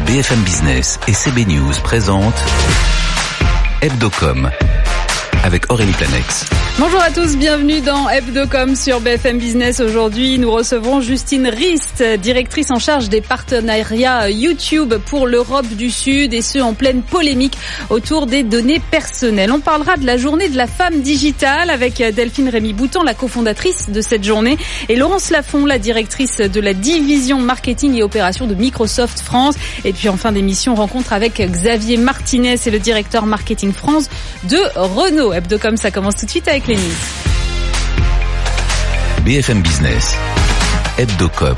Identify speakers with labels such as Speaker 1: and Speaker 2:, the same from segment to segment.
Speaker 1: BFM Business et CB News présentent Hebdocom avec Aurélie Planex.
Speaker 2: Bonjour à tous, bienvenue dans Hebdocom sur BFM Business. Aujourd'hui, nous recevons Justine Rist, directrice en charge des partenariats YouTube pour l'Europe du Sud, et ce en pleine polémique autour des données personnelles. On parlera de la journée de la femme digitale avec Delphine Rémy-Boutan, la cofondatrice de cette journée, et Laurence Lafont, la directrice de la division marketing et opérations de Microsoft France. Et puis en fin d'émission, rencontre avec Xavier Martinez, c'est le directeur marketing France de Renault. Hebdocom, ça commence tout de suite avec les news.
Speaker 1: BFM Business, Hebdocom,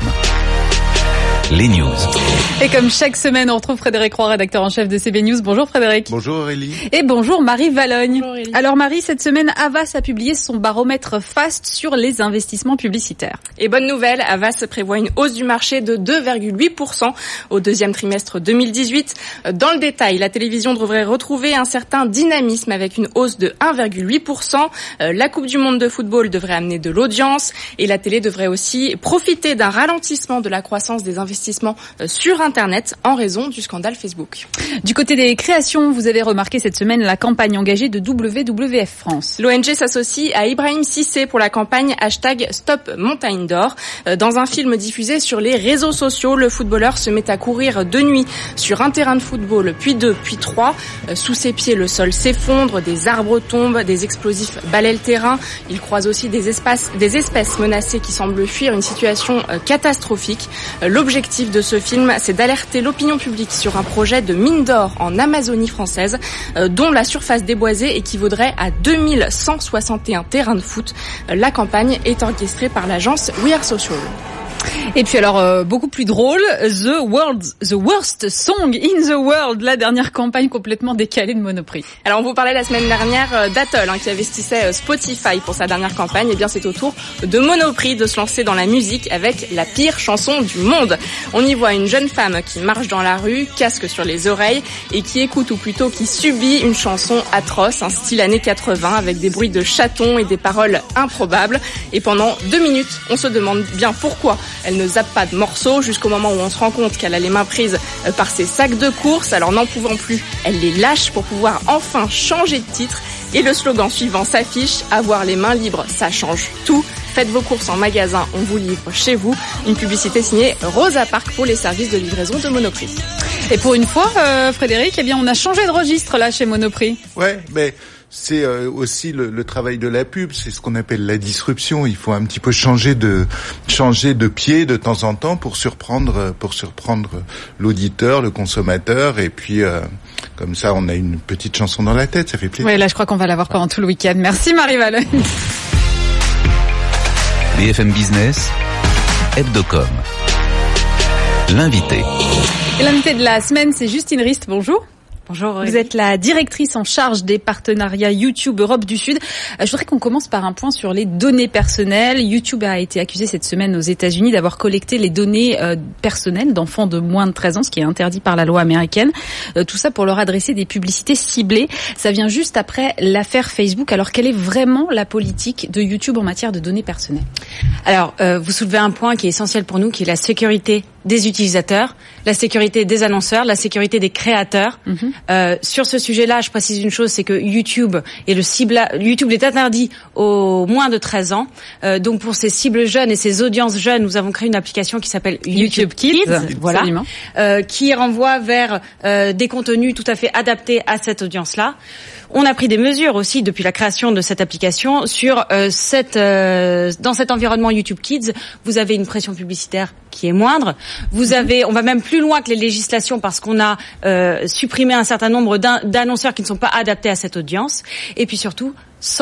Speaker 1: les news.
Speaker 2: Et comme chaque semaine, on retrouve Frédéric Roy, rédacteur en chef de CB News. Bonjour Frédéric.
Speaker 3: Bonjour Aurélie.
Speaker 2: Et bonjour Marie Valogne.
Speaker 4: Bonjour Aurélie.
Speaker 2: Alors Marie, cette semaine, Havas a publié son baromètre FAST sur les investissements publicitaires.
Speaker 4: Et bonne nouvelle, Havas prévoit une hausse du marché de 2,8% au deuxième trimestre 2018. Dans le détail, la télévision devrait retrouver un certain dynamisme avec une hausse de 1,8%. La Coupe du Monde de football devrait amener de l'audience, et la télé devrait aussi profiter d'un ralentissement de la croissance des investissements sur Internet en raison du scandale Facebook.
Speaker 2: Du côté des créations, vous avez remarqué cette semaine la campagne engagée de WWF France.
Speaker 4: L'ONG s'associe à Ibrahim Cissé pour la campagne #Stop Montagne d'Or. Dans un film diffusé sur les réseaux sociaux, le footballeur se met à courir de nuit sur un terrain de football, puis 2, puis 3. Sous ses pieds, le sol s'effondre, des arbres tombent, des explosifs balaient le terrain. Il croise aussi des espèces menacées qui semblent fuir une situation catastrophique. L'objectif de ce film, c'est d'alerter l'opinion publique sur un projet de mine d'or en Amazonie française, dont la surface déboisée équivaudrait à 2161 terrains de foot. La campagne est orchestrée par l'agence We Are Social.
Speaker 2: Et puis alors, beaucoup plus drôle, The Worst Song in the World, la dernière campagne complètement décalée de Monoprix.
Speaker 4: Alors on vous parlait la semaine dernière d'Apple qui investissait Spotify pour sa dernière campagne. Et bien c'est au tour de Monoprix de se lancer dans la musique avec la pire chanson du monde. On y voit une jeune femme qui marche dans la rue, casque sur les oreilles, et qui écoute, ou plutôt qui subit, une chanson atroce, un style années 80 avec des bruits de chatons et des paroles improbables. Et pendant 2 minutes, on se demande bien pourquoi elle ne zappe pas de morceaux, jusqu'au moment où on se rend compte qu'elle a les mains prises par ses sacs de course. Alors n'en pouvant plus, elle les lâche pour pouvoir enfin changer de titre. Et le slogan suivant s'affiche: avoir les mains libres, ça change tout. Faites vos courses en magasin, on vous livre chez vous. Une publicité signée Rosa Parks pour les services de livraison de Monoprix.
Speaker 2: Et pour une fois, Frédéric, eh bien on a changé de registre là chez Monoprix.
Speaker 3: Ouais, mais c'est aussi le travail de la pub, c'est ce qu'on appelle la disruption. Il faut un petit peu changer de pied de temps en temps pour surprendre l'auditeur, le consommateur, et puis comme ça on a une petite chanson dans la tête, ça fait plaisir.
Speaker 2: Oui, là je crois qu'on va l'avoir pendant tout le week-end. Merci Marie Valogne.
Speaker 1: BFM Business, Hebdocom, l'invité.
Speaker 2: Et l'invité de la semaine, c'est Justine Rist. Bonjour.
Speaker 4: Bonjour.
Speaker 2: Vous êtes la directrice en charge des partenariats YouTube Europe du Sud. Je voudrais qu'on commence par un point sur les données personnelles. YouTube a été accusé cette semaine aux États-Unis d'avoir collecté les données personnelles d'enfants de moins de 13 ans, ce qui est interdit par la loi américaine. Tout ça pour leur adresser des publicités ciblées. Ça vient juste après l'affaire Facebook. Alors, quelle est vraiment la politique de YouTube en matière de données personnelles ?
Speaker 5: Alors, vous soulevez un point qui est essentiel pour nous, qui est la sécurité des utilisateurs, la sécurité des annonceurs, la sécurité des créateurs. Sur ce sujet-là, je précise une chose, c'est que YouTube est interdit aux moins de 13 ans. Donc pour ces cibles jeunes et ces audiences jeunes, nous avons créé une application qui s'appelle YouTube Kids, voilà, qui renvoie vers des contenus tout à fait adaptés à cette audience-là. On a pris des mesures aussi depuis la création de cette application sur dans cet environnement YouTube Kids, vous avez une pression publicitaire qui est moindre. On va même plus loin que les législations parce qu'on a supprimé un certain nombre d'annonceurs qui ne sont pas adaptés à cette audience. Et puis surtout,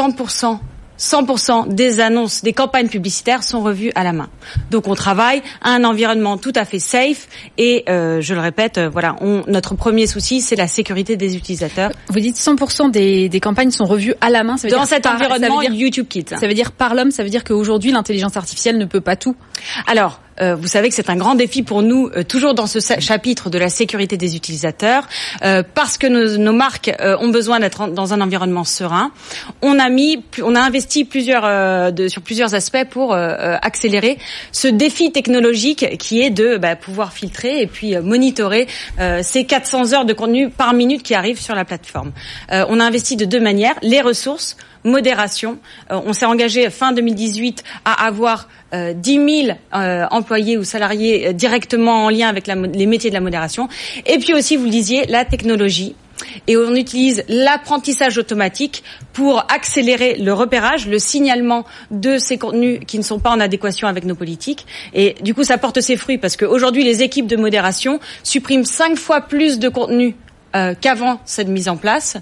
Speaker 5: 100% des annonces, des campagnes publicitaires sont revues à la main. Donc on travaille à un environnement tout à fait safe et je le répète, voilà, notre premier souci, c'est la sécurité des utilisateurs.
Speaker 2: Vous dites 100% des campagnes sont revues à la main, ça veut
Speaker 5: dans
Speaker 2: dire
Speaker 5: cet environnement YouTube Kids.
Speaker 2: Ça veut dire par l'homme, ça veut dire qu'aujourd'hui l'intelligence artificielle ne peut pas tout.
Speaker 5: Alors, vous savez que c'est un grand défi pour nous, toujours dans ce chapitre de la sécurité des utilisateurs, parce que nos marques ont besoin d'être dans un environnement serein. On a investi sur plusieurs aspects pour accélérer ce défi technologique qui est de pouvoir filtrer et puis monitorer ces 400 heures de contenu par minute qui arrivent sur la plateforme. On a investi de deux manières, les ressources, modération. On s'est engagé fin 2018 à avoir 10 000 employés ou salariés directement en lien avec les métiers de la modération. Et puis aussi, vous le disiez, la technologie. Et on utilise l'apprentissage automatique pour accélérer le repérage, le signalement de ces contenus qui ne sont pas en adéquation avec nos politiques. Et du coup, ça porte ses fruits parce qu'aujourd'hui, les équipes de modération suppriment 5 fois plus de contenus qu'avant cette mise en place.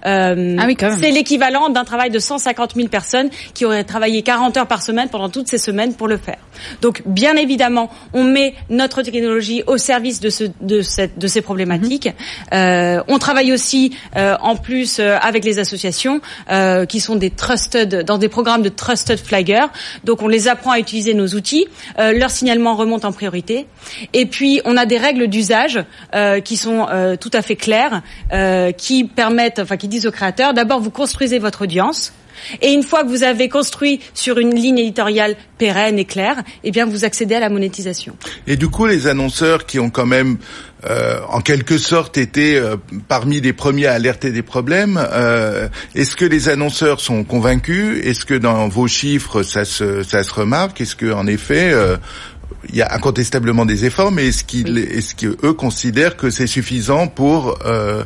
Speaker 5: C'est l'équivalent d'un travail de 150 000 personnes qui auraient travaillé 40 heures par semaine pendant toutes ces semaines pour le faire. Donc, bien évidemment, on met notre technologie au service de ces problématiques. On travaille aussi, en plus, avec les associations qui sont dans des programmes de trusted flaggers. Donc, on les apprend à utiliser nos outils. Leur signalement remonte en priorité. Et puis, on a des règles d'usage qui sont tout à fait claires. Qui disent aux créateurs, d'abord vous construisez votre audience, et une fois que vous avez construit sur une ligne éditoriale pérenne et claire, eh bien vous accédez à la monétisation.
Speaker 3: Et du coup, les annonceurs qui ont quand même en quelque sorte été parmi les premiers à alerter des problèmes, est-ce que les annonceurs sont convaincus? Est-ce que dans vos chiffres ça se remarque? Est-ce que en effet il y a incontestablement des efforts, mais est-ce qu'eux considèrent que c'est suffisant pour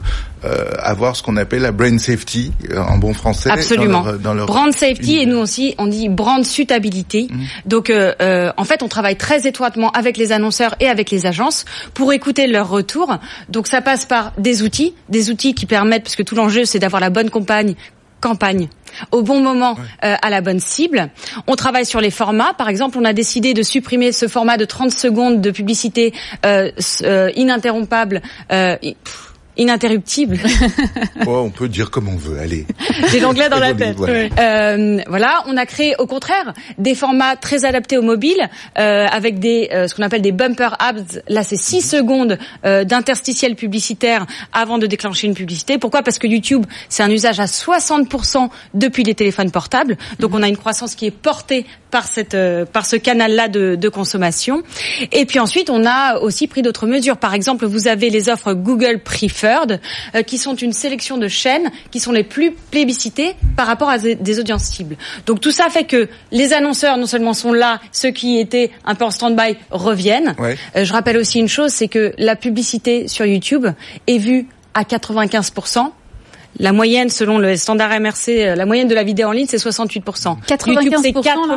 Speaker 3: avoir ce qu'on appelle la brand safety en bon français?
Speaker 5: Absolument. Dans leur brand safety, et nous aussi on dit brand suitability. Donc en fait on travaille très étroitement avec les annonceurs et avec les agences pour écouter leurs retours. Donc ça passe par des outils qui permettent, parce que tout l'enjeu c'est d'avoir la bonne campagne au bon moment, à la bonne cible. On travaille sur les formats. Par exemple, on a décidé de supprimer ce format de 30 secondes de publicité ininterruptible.
Speaker 3: On peut dire comme on veut, allez.
Speaker 5: J'ai l'anglais dans la tête. Voilà, on a créé au contraire des formats très adaptés aux mobiles avec ce qu'on appelle des bumper ads. Là, c'est 6 secondes d'interstitiel publicitaire avant de déclencher une publicité. Pourquoi ? Parce que YouTube, c'est un usage à 60% depuis les téléphones portables. Donc, on a une croissance qui est portée par ce canal-là de consommation. Et puis ensuite, on a aussi pris d'autres mesures. Par exemple, vous avez les offres Google Preferred, qui sont une sélection de chaînes qui sont les plus plébiscitées par rapport à des audiences cibles. Donc tout ça fait que les annonceurs, non seulement sont là, ceux qui étaient un peu en stand-by reviennent. Ouais. Je rappelle aussi une chose, c'est que la publicité sur YouTube est vue à 95%. La moyenne, selon le standard MRC, la moyenne de la vidéo en ligne, c'est 68%. 95%. YouTube, c'est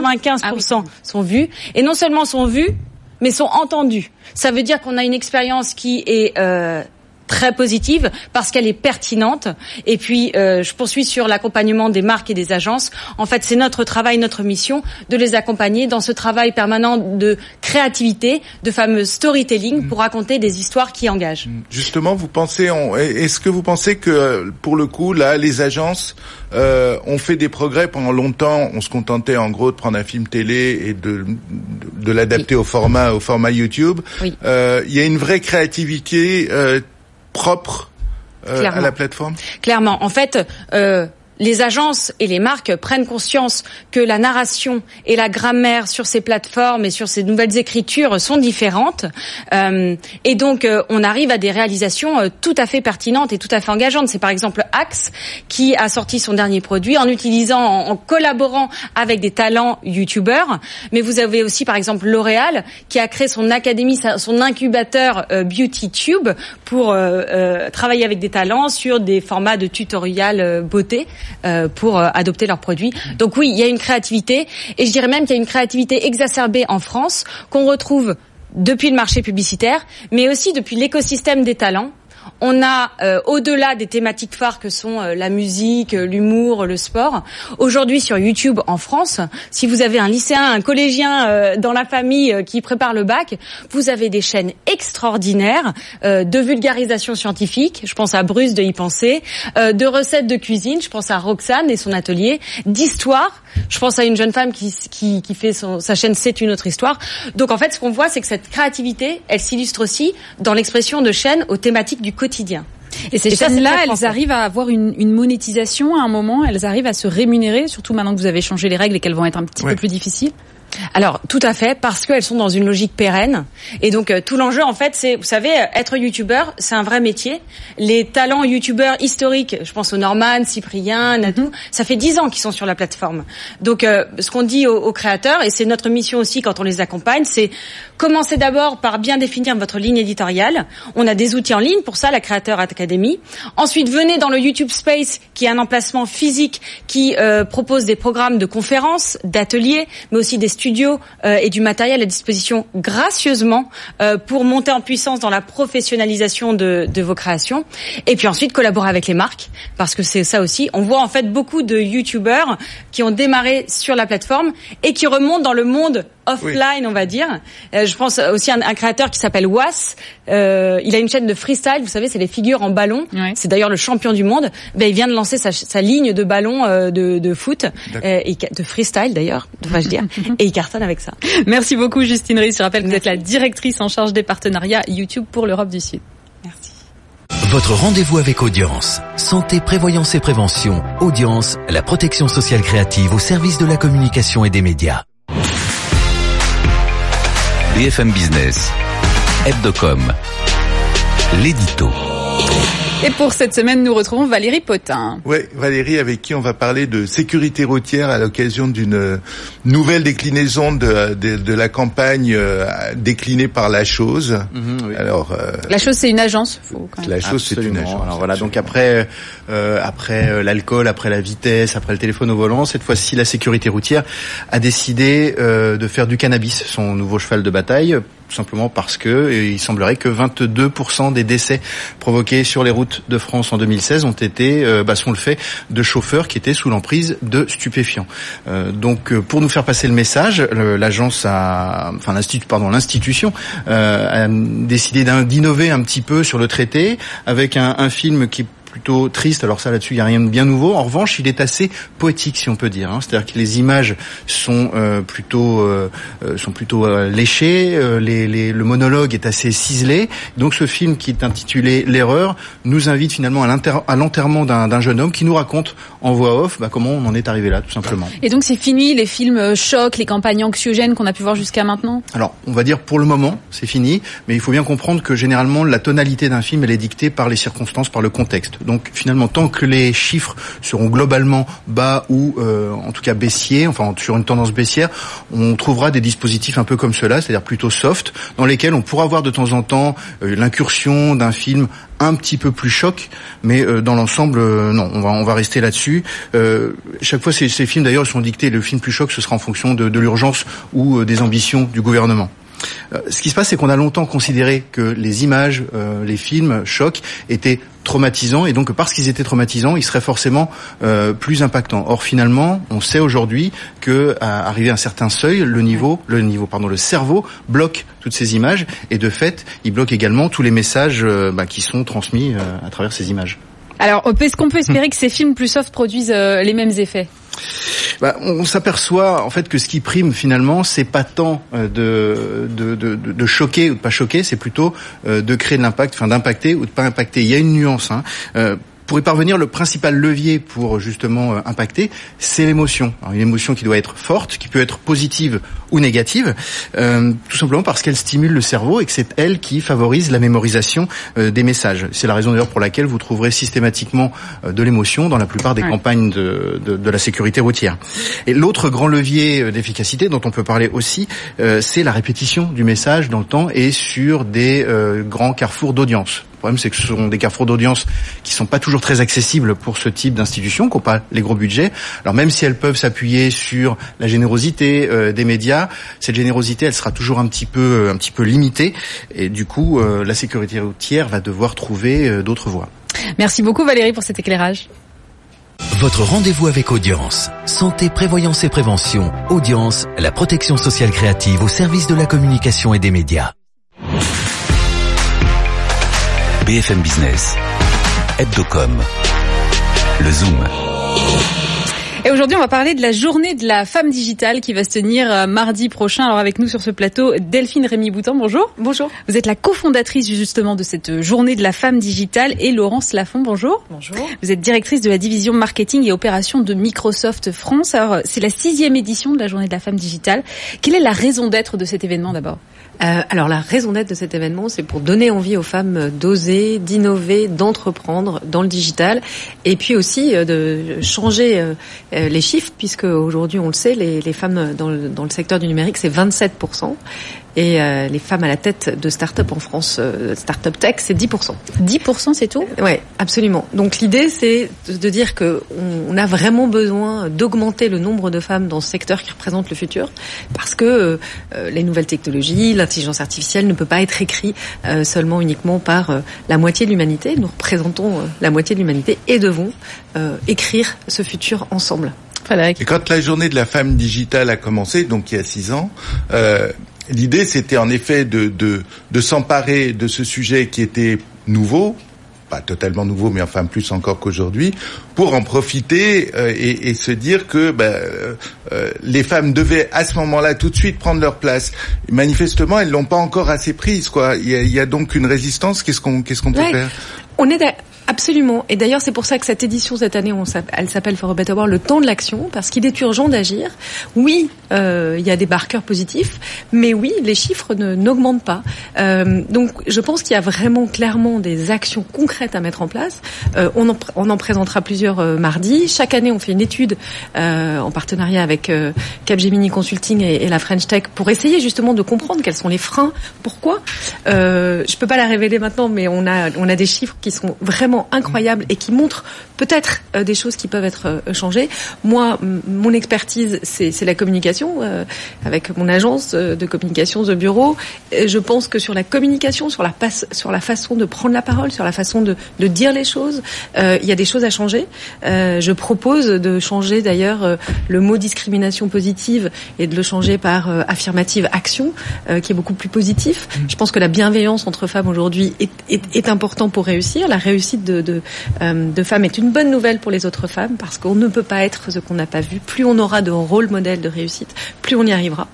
Speaker 5: 95% sont vus. Et non seulement sont vus, mais sont entendus. Ça veut dire qu'on a une expérience qui est très positive parce qu'elle est pertinente. Et puis, je poursuis sur l'accompagnement des marques et des agences. En fait, c'est notre travail, notre mission de les accompagner dans ce travail permanent de créativité, de fameux storytelling pour raconter des histoires qui engagent.
Speaker 3: Justement, est-ce que vous pensez que, pour le coup, là, les agences ont fait des progrès? Pendant longtemps, on se contentait en gros de prendre un film télé et de l'adapter au format YouTube. Oui. Il y a une vraie créativité propre à la plateforme?
Speaker 5: Clairement. En fait, les agences et les marques prennent conscience que la narration et la grammaire sur ces plateformes et sur ces nouvelles écritures sont différentes. Et donc, on arrive à des réalisations tout à fait pertinentes et tout à fait engageantes. C'est par exemple Axe qui a sorti son dernier produit en en collaborant avec des talents YouTubers. Mais vous avez aussi par exemple L'Oréal qui a créé son académie, son incubateur BeautyTube pour travailler avec des talents sur des formats de tutoriel beauté. Pour adopter leurs produits. Donc oui, il y a une créativité, et je dirais même qu'il y a une créativité exacerbée en France qu'on retrouve depuis le marché publicitaire, mais aussi depuis l'écosystème des talents. On a, au-delà des thématiques phares que sont la musique, l'humour, le sport, aujourd'hui sur YouTube en France, si vous avez un lycéen, un collégien dans la famille qui prépare le bac, vous avez des chaînes extraordinaires de vulgarisation scientifique, je pense à Bruce de Y penser, de recettes de cuisine, je pense à Roxane et son atelier, d'histoire, je pense à une jeune femme qui fait sa chaîne C'est une autre histoire. Donc en fait, ce qu'on voit, c'est que cette créativité, elle s'illustre aussi dans l'expression de chaînes aux thématiques du quotidien.
Speaker 2: Et ces chaînes-là, elles arrivent à avoir une monétisation à un moment, elles arrivent à se rémunérer, surtout maintenant que vous avez changé les règles et qu'elles vont être un petit peu plus difficiles.
Speaker 5: Alors, tout à fait, parce qu'elles sont dans une logique pérenne. Et donc, tout l'enjeu, en fait, c'est, vous savez, être youtubeur, c'est un vrai métier. Les talents youtubeurs historiques, je pense au Norman, Cyprien, Nadou, ça fait 10 ans qu'ils sont sur la plateforme. Donc, ce qu'on dit aux créateurs, et c'est notre mission aussi quand on les accompagne, c'est commencez d'abord par bien définir votre ligne éditoriale. On a des outils en ligne, pour ça, la Creator Academy. Ensuite, venez dans le YouTube Space, qui est un emplacement physique qui propose des programmes de conférences, d'ateliers, mais aussi des studios et du matériel à disposition gracieusement pour monter en puissance dans la professionnalisation de vos créations. Et puis ensuite collaborer avec les marques, parce que c'est ça aussi. On voit en fait beaucoup de youtubeurs qui ont démarré sur la plateforme et qui remontent dans le monde offline, on va dire. Je pense aussi à un créateur qui s'appelle Was. Il a une chaîne de freestyle, vous savez, c'est les figures en ballon. Ouais. C'est d'ailleurs le champion du monde. Ben, il vient de lancer sa ligne de ballon de foot, et de freestyle d'ailleurs, devrais-je dire. Et il cartonne avec ça.
Speaker 2: Merci beaucoup Justine Riss. Je rappelle que vous êtes la directrice en charge des partenariats YouTube pour l'Europe du Sud.
Speaker 5: Merci.
Speaker 1: Votre rendez-vous avec Audience. Santé, prévoyance et prévention. Audience, la protection sociale créative au service de la communication et des médias. BFM Business, Hebdocom, l'édito.
Speaker 2: Et pour cette semaine, nous retrouvons Valérie Potin.
Speaker 3: Oui, Valérie, avec qui on va parler de sécurité routière à l'occasion d'une nouvelle déclinaison de la campagne déclinée par La Chose.
Speaker 6: Oui.
Speaker 3: Alors,
Speaker 2: La Chose, c'est une agence.
Speaker 3: La Chose, c'est une agence.
Speaker 6: Alors voilà, donc après l'alcool, après la vitesse, après le téléphone au volant, cette fois-ci, la sécurité routière a décidé de faire du cannabis son nouveau cheval de bataille. Tout simplement parce que il semblerait que 22% des décès provoqués sur les routes de France en 2016 ont été sont le fait de chauffeurs qui étaient sous l'emprise de stupéfiants. Donc pour nous faire passer le message, l'institution a décidé d'innover un petit peu sur le traité avec un film qui est plutôt triste. Alors ça, là-dessus, il n'y a rien de bien nouveau. En revanche, il est assez poétique, si on peut dire. C'est-à-dire que les images sont plutôt léchées. Le monologue est assez ciselé. Donc, ce film qui est intitulé L'Erreur nous invite finalement à l'enterrement d'un jeune homme qui nous raconte en voix off comment on en est arrivé là, tout simplement.
Speaker 2: Et donc, c'est fini les films chocs, les campagnes anxiogènes qu'on a pu voir jusqu'à maintenant?
Speaker 6: Alors, on va dire pour le moment, c'est fini. Mais il faut bien comprendre que généralement, la tonalité d'un film, elle est dictée par les circonstances, par le contexte. Donc finalement, tant que les chiffres seront globalement bas ou en tout cas baissiers, enfin sur une tendance baissière, on trouvera des dispositifs un peu comme cela, c'est-à-dire plutôt soft, dans lesquels on pourra voir de temps en temps l'incursion d'un film un petit peu plus choc, mais dans l'ensemble, non, on va rester là-dessus. Chaque fois, ces films d'ailleurs sont dictés. Le film plus choc, ce sera en fonction de l'urgence ou des ambitions du gouvernement. Ce qui se passe, c'est qu'on a longtemps considéré que les images, les films chocs étaient traumatisants, et donc parce qu'ils étaient traumatisants, ils seraient forcément plus impactants. Or finalement, on sait aujourd'hui que à arriver à un certain seuil, le cerveau bloque toutes ces images, et de fait, il bloque également tous les messages qui sont transmis à travers ces images.
Speaker 2: Alors, est-ce qu'on peut espérer que ces films plus soft produisent les mêmes effets?
Speaker 6: On s'aperçoit en fait que ce qui prime finalement, c'est pas tant de choquer ou de pas choquer, c'est plutôt de créer de l'impact, d'impacter ou de pas impacter. Il y a une nuance. Pour y parvenir, le principal levier pour justement impacter, c'est l'émotion. Alors, une émotion qui doit être forte, qui peut être positive ou négative, tout simplement parce qu'elle stimule le cerveau et que c'est elle qui favorise la mémorisation des messages. C'est la raison d'ailleurs pour laquelle vous trouverez systématiquement de l'émotion dans la plupart des campagnes de la sécurité routière. Et l'autre grand levier d'efficacité dont on peut parler aussi, c'est la répétition du message dans le temps et sur des grands carrefours d'audience. problème, c'est que ce sont des carrefours d'audience qui sont pas toujours très accessibles pour ce type d'institutions, qui n'ont pas les gros budgets. Alors même si elles peuvent s'appuyer sur la générosité des médias, cette générosité, elle sera toujours un petit peu limitée. Et du coup, la sécurité routière va devoir trouver d'autres voies.
Speaker 2: Merci beaucoup Valérie pour cet éclairage.
Speaker 1: Votre rendez-vous avec Audience. Santé, prévoyance et prévention. Audience, la protection sociale créative au service de la communication et des médias. BFM Business. Hebdocom. Le Zoom.
Speaker 2: Et aujourd'hui, on va parler de la journée de la femme digitale qui va se tenir mardi prochain. Alors avec nous sur ce plateau, Delphine Rémy-Boutan, bonjour.
Speaker 7: Bonjour.
Speaker 2: Vous êtes la cofondatrice justement de cette journée de la femme digitale et Laurence Lafont, bonjour.
Speaker 7: Bonjour.
Speaker 2: Vous êtes directrice de la division marketing et opérations de Microsoft France. Alors c'est la 6e édition de la journée de la femme digitale. Quelle est la raison d'être de cet événement d'abord ?
Speaker 7: Alors la raison d'être de cet événement, c'est pour donner envie aux femmes d'oser, d'innover, d'entreprendre dans le digital, et puis aussi de changer les chiffres, puisque aujourd'hui on le sait, les femmes dans le secteur du numérique c'est 27%. Et les femmes à la tête de start-up en France, start-up tech, c'est 10%.
Speaker 2: 10%, c'est tout ?
Speaker 7: Ouais, absolument. Donc l'idée, c'est de dire que on a vraiment besoin d'augmenter le nombre de femmes dans ce secteur qui représente le futur, parce que les nouvelles technologies, l'intelligence artificielle ne peut pas être écrit seulement uniquement par la moitié de l'humanité. Nous représentons la moitié de l'humanité et devons écrire ce futur ensemble.
Speaker 2: Frédéric.
Speaker 3: Et quand la journée de la femme digitale a commencé, donc il y a 6 ans, l'idée, c'était en effet de s'emparer de ce sujet qui était nouveau, pas totalement nouveau, mais enfin plus encore qu'aujourd'hui, pour en profiter et se dire que les femmes devaient à ce moment-là tout de suite prendre leur place. Et manifestement, elles l'ont pas encore assez prise, quoi. Il y a donc une résistance. Qu'est-ce qu'on peut faire ?
Speaker 7: On est absolument. Et d'ailleurs, c'est pour ça que cette édition, cette année, elle s'appelle For a Better World, le temps de l'action, parce qu'il est urgent d'agir. Oui, il y a des marqueurs positifs, mais oui, les chiffres n'augmentent pas. Donc, je pense qu'il y a vraiment clairement des actions concrètes à mettre en place. On en présentera plusieurs mardi. Chaque année, on fait une étude en partenariat avec Capgemini Consulting et la French Tech pour essayer justement de comprendre quels sont les freins. Pourquoi je peux pas la révéler maintenant, mais on a des chiffres qui sont vraiment incroyables et qui montrent peut-être des choses qui peuvent être changées. Moi, mon expertise, c'est la communication, avec mon agence de communication The Bureau. Je pense que sur la communication, sur la façon de prendre la parole, sur la façon de dire les choses, il y a des choses à changer. Je propose de changer d'ailleurs le mot discrimination positive et de le changer par affirmative action, qui est beaucoup plus positif. Je pense que la bienveillance entre femmes aujourd'hui est important pour réussir. La réussite de femmes est une bonne nouvelle pour les autres femmes, parce qu'on ne peut pas être ce qu'on n'a pas vu. Plus on aura de rôle modèle de réussite, plus on y arrivera.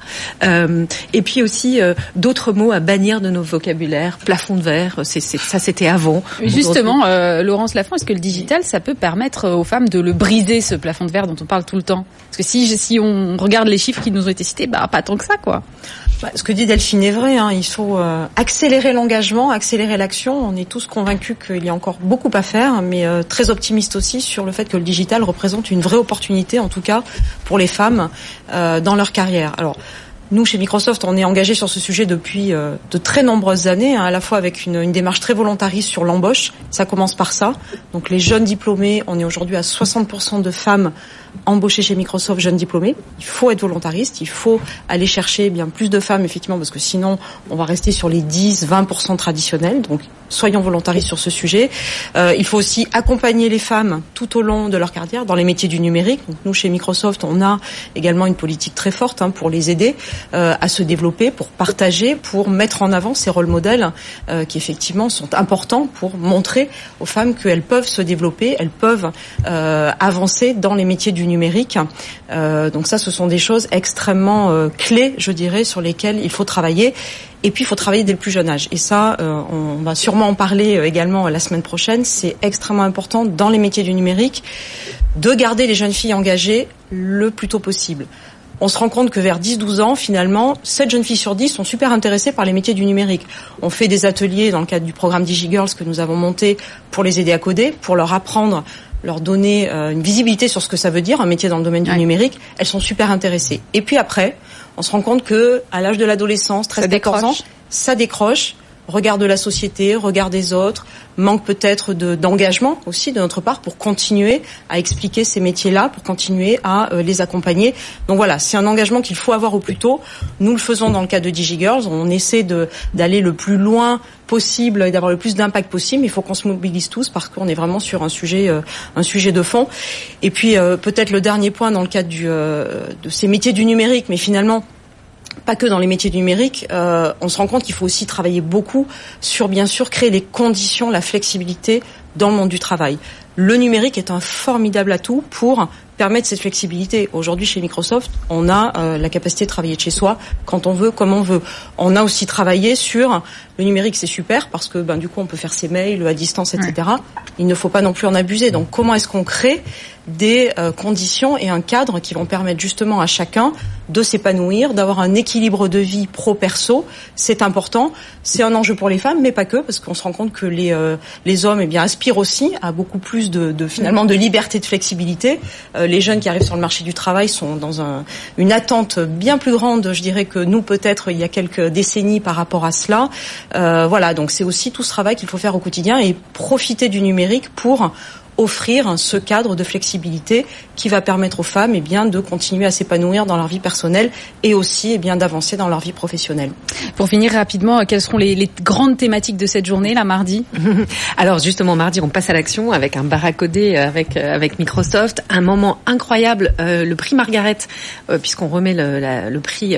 Speaker 7: Et puis aussi d'autres mots à bannir de nos vocabulaires. Plafond de verre, ça c'était avant.
Speaker 2: Justement, Laurence Lafont, est-ce que le digital, ça peut permettre aux femmes de le briser, ce plafond de verre dont on parle tout le temps ? Parce que si on regarde les chiffres qui nous ont été cités, pas tant que ça, quoi.
Speaker 8: Ce que dit Delphine est vrai, il faut accélérer l'engagement, accélérer l'action. On est tous convaincus qu'il y a encore beaucoup à faire, mais très optimistes aussi sur le fait que le digital représente une vraie opportunité, en tout cas pour les femmes dans leur carrière. Alors, nous, chez Microsoft, on est engagés sur ce sujet depuis de très nombreuses années, à la fois avec une démarche très volontariste sur l'embauche. Ça commence par ça. Donc, les jeunes diplômés, on est aujourd'hui à 60% de femmes embauchées chez Microsoft, jeunes diplômés. Il faut être volontariste, il faut aller chercher bien plus de femmes, effectivement, parce que sinon, on va rester sur les 10-20% traditionnels. Donc, soyons volontaristes sur ce sujet. Il faut aussi accompagner les femmes tout au long de leur carrière dans les métiers du numérique. Donc, nous, chez Microsoft, on a également une politique très forte pour les aider à se développer, pour partager, pour mettre en avant ces rôles modèles qui, effectivement, sont importants pour montrer aux femmes qu'elles peuvent se développer, elles peuvent avancer dans les métiers du numérique. Donc ça, ce sont des choses extrêmement clés, je dirais, sur lesquelles il faut travailler. Et puis, il faut travailler dès le plus jeune âge. Et ça, on va sûrement en parler également la semaine prochaine. C'est extrêmement important dans les métiers du numérique de garder les jeunes filles engagées le plus tôt possible. On se rend compte que vers 10-12 ans, finalement, 7 jeunes filles sur 10 sont super intéressées par les métiers du numérique. On fait des ateliers dans le cadre du programme DigiGirls que nous avons monté pour les aider à coder, pour leur apprendre, leur donner une visibilité sur ce que ça veut dire, un métier dans le domaine du numérique. Elles sont super intéressées. Et puis après, on se rend compte que à l'âge de l'adolescence, 13-14 ans, ça décroche. regard de la société, regard des autres, manque peut-être d'engagement aussi de notre part pour continuer à expliquer ces métiers-là, pour continuer à les accompagner. Donc voilà, c'est un engagement qu'il faut avoir au plus tôt. Nous le faisons dans le cadre de DigiGirls. On essaie d'aller le plus loin possible et d'avoir le plus d'impact possible. Il faut qu'on se mobilise tous parce qu'on est vraiment sur un sujet de fond. Et puis peut-être le dernier point dans le cadre de ces métiers du numérique, mais finalement pas que dans les métiers du numérique, on se rend compte qu'il faut aussi travailler beaucoup sur, bien sûr, créer les conditions, la flexibilité dans le monde du travail. Le numérique est un formidable atout pour permettre cette flexibilité. Aujourd'hui, chez Microsoft, on a la capacité de travailler de chez soi quand on veut, comme on veut. On a aussi travaillé sur le numérique, c'est super parce que du coup, on peut faire ses mails à distance, etc. Ouais. Il ne faut pas non plus en abuser. Donc, comment est-ce qu'on crée des conditions et un cadre qui vont permettre justement à chacun de s'épanouir, d'avoir un équilibre de vie pro-perso. C'est important. C'est un enjeu pour les femmes, mais pas que, parce qu'on se rend compte que les hommes aspirent aussi à beaucoup plus finalement de liberté, de flexibilité. Les jeunes qui arrivent sur le marché du travail sont dans une attente bien plus grande, je dirais, que nous peut-être il y a quelques décennies par rapport à cela. Voilà, donc c'est aussi tout ce travail qu'il faut faire au quotidien et profiter du numérique pour offrir ce cadre de flexibilité qui va permettre aux femmes de continuer à s'épanouir dans leur vie personnelle et aussi d'avancer dans leur vie professionnelle.
Speaker 2: Pour finir rapidement, quelles seront les grandes thématiques de cette journée, là, mardi?
Speaker 7: Alors justement, mardi, on passe à l'action avec un bar à coder avec Microsoft, un moment incroyable, le prix Margaret, puisqu'on remet le prix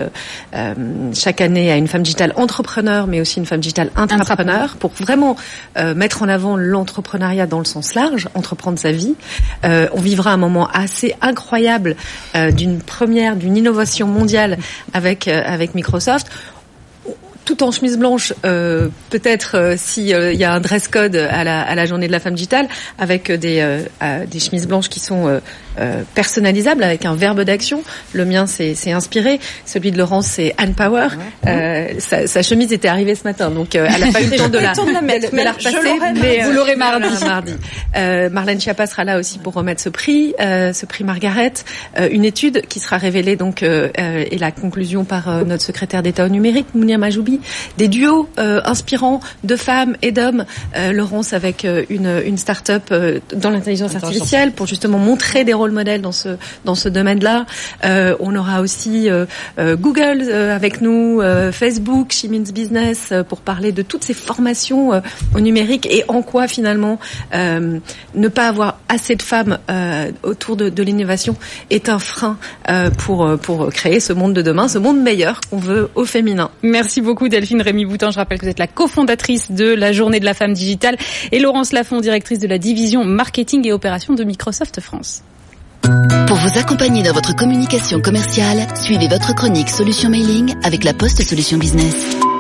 Speaker 7: chaque année à une femme digitale entrepreneur, mais aussi une femme digitale intrapreneur, pour vraiment mettre en avant l'entrepreneuriat dans le sens large, entreprendre sa vie. On vivra un moment assez incroyable d'une innovation mondiale avec Microsoft. Tout en chemise blanche, peut-être s'il y a un dress code à la journée de la femme digitale, avec des chemises blanches qui sont personnalisables avec un verbe d'action. Le mien c'est inspiré, celui de Laurence c'est Empower. Sa chemise était arrivée ce matin, donc elle a pas eu le temps de la repasser, mais vous l'aurez mardi. Marlène Schiappa sera là aussi pour remettre ce prix Margaret, une étude qui sera révélée donc et la conclusion par notre secrétaire d'État au numérique Mounia Majoubi, des duos inspirants de femmes et d'hommes. Laurence avec une start-up dans l'intelligence artificielle pour justement montrer des rôles modèles dans ce domaine-là. On aura aussi Google avec nous, Facebook, She Means Business pour parler de toutes ces formations au numérique et en quoi finalement ne pas avoir assez de femmes autour de l'innovation est un frein pour créer ce monde de demain, ce monde meilleur qu'on veut au féminin.
Speaker 2: Merci beaucoup Delphine Rémy-Boutin. Je rappelle que vous êtes la cofondatrice de la Journée de la Femme Digitale et Laurence Lafont, directrice de la division marketing et opérations de Microsoft France.
Speaker 9: Pour vous accompagner dans votre communication commerciale, suivez votre chronique Solutions Mailing avec la Poste Solutions Business.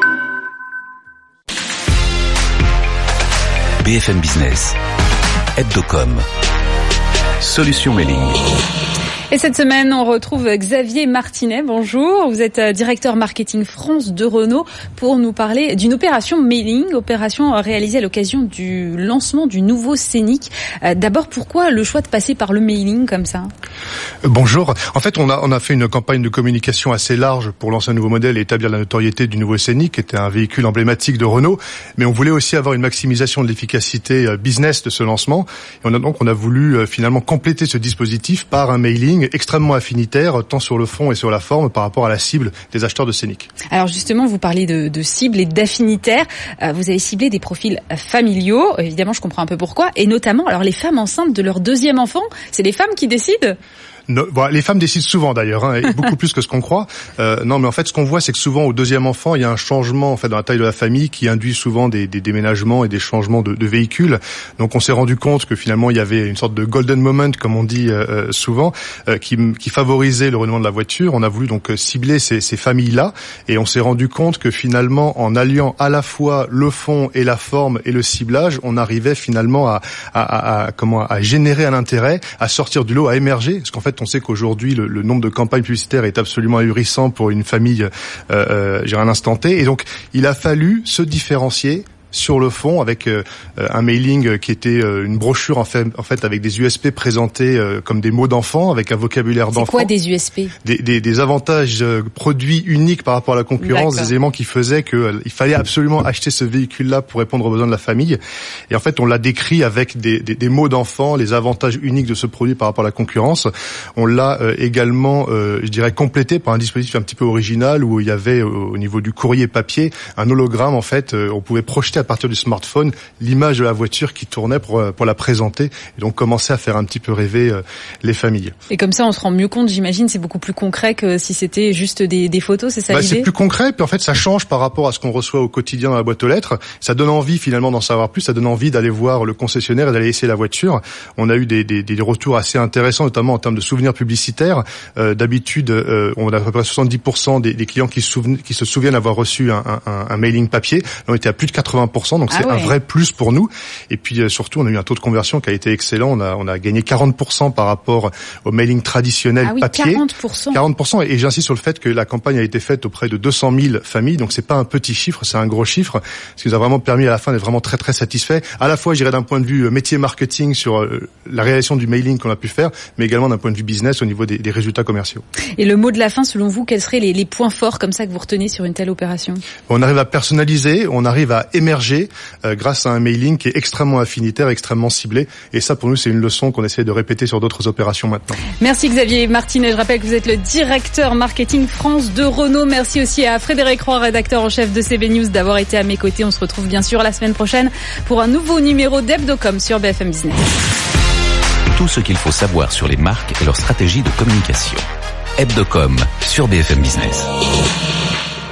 Speaker 1: BFM Business, Hebdocom, Solutions Mailing.
Speaker 2: Et cette semaine, on retrouve Xavier Martinet. Bonjour, vous êtes directeur marketing France de Renault pour nous parler d'une opération mailing, opération réalisée à l'occasion du lancement du nouveau Scénic. D'abord, pourquoi le choix de passer par le mailing comme ça ?
Speaker 10: Bonjour. En fait, on a fait une campagne de communication assez large pour lancer un nouveau modèle et établir la notoriété du nouveau Scénic, qui était un véhicule emblématique de Renault. Mais on voulait aussi avoir une maximisation de l'efficacité business de ce lancement. Et on a voulu finalement compléter ce dispositif par un mailing extrêmement affinitaire, tant sur le fond et sur la forme, par rapport à la cible des acheteurs de Scénic.
Speaker 2: Alors justement, vous parlez de cible et d'affinitaire. Vous avez ciblé des profils familiaux. Évidemment, je comprends un peu pourquoi. Et notamment, alors les femmes enceintes de leur deuxième enfant, c'est les femmes qui décident ?
Speaker 10: Voilà, les femmes décident souvent d'ailleurs, et beaucoup plus que ce qu'on croit. Non, mais en fait, ce qu'on voit, c'est que souvent au deuxième enfant, il y a un changement en fait dans la taille de la famille qui induit souvent des déménagements et des changements de véhicules. Donc, on s'est rendu compte que finalement, il y avait une sorte de golden moment, comme on dit souvent, qui favorisait le renouvellement de la voiture. On a voulu donc cibler ces familles-là, et on s'est rendu compte que finalement, en alliant à la fois le fond et la forme et le ciblage, on arrivait finalement à générer un intérêt, à sortir du lot, à émerger, parce qu'en fait, on sait qu'aujourd'hui, le nombre de campagnes publicitaires est absolument ahurissant pour une famille, un instant T. Et donc, il a fallu se différencier sur le fond avec un mailing qui était une brochure en fait avec des USP présentés comme des mots d'enfant, avec un vocabulaire d'enfant.
Speaker 2: C'est quoi des USP?
Speaker 10: Des avantages produits uniques par rapport à la concurrence, des éléments qui faisaient que il fallait absolument acheter ce véhicule-là pour répondre aux besoins de la famille. Et en fait, on l'a décrit avec des mots d'enfant, les avantages uniques de ce produit par rapport à la concurrence. On l'a également, je dirais, complété par un dispositif un petit peu original où il y avait au niveau du courrier papier un hologramme. En fait, on pouvait projeter à partir du smartphone l'image de la voiture qui tournait pour la présenter et donc commencer à faire un petit peu rêver les familles.
Speaker 2: Et comme ça, on se rend mieux compte, j'imagine, c'est beaucoup plus concret que si c'était juste des photos, c'est ça l'idée?
Speaker 10: C'est plus concret, puis en fait, ça change par rapport à ce qu'on reçoit au quotidien dans la boîte aux lettres. Ça donne envie finalement d'en savoir plus, ça donne envie d'aller voir le concessionnaire et d'aller essayer la voiture. On a eu des retours assez intéressants, notamment en termes de souvenirs publicitaires. D'habitude, on a à peu près 70% des clients qui se souviennent avoir reçu un mailing papier. Là, on était à plus de 80%, donc c'est un vrai plus pour nous. Et puis surtout, on a eu un taux de conversion qui a été excellent. On a gagné 40% par rapport au mailing traditionnel papier. 40%. Et j'insiste sur le fait que la campagne a été faite auprès de 200 000 familles, donc c'est pas un petit chiffre, c'est un gros chiffre, ce qui nous a vraiment permis à la fin d'être vraiment très très satisfaits. À la fois, je dirais d'un point de vue métier marketing sur la réalisation du mailing qu'on a pu faire, mais également d'un point de vue business au niveau des résultats commerciaux.
Speaker 2: Et le mot de la fin, selon vous, quels seraient les points forts comme ça que vous retenez sur une telle opération?
Speaker 10: On arrive à personnaliser, on arrive à émerger grâce à un mailing qui est extrêmement affinitaire, extrêmement ciblé. Et ça, pour nous, c'est une leçon qu'on essaie de répéter sur d'autres opérations maintenant.
Speaker 2: Merci Xavier Martinet. Je rappelle que vous êtes le directeur marketing France de Renault. Merci aussi à Frédéric Roy, rédacteur en chef de CB News, d'avoir été à mes côtés. On se retrouve bien sûr la semaine prochaine pour un nouveau numéro d'Hebdocom sur BFM Business.
Speaker 1: Tout ce qu'il faut savoir sur les marques et leur stratégie de communication. Hebdocom sur BFM Business.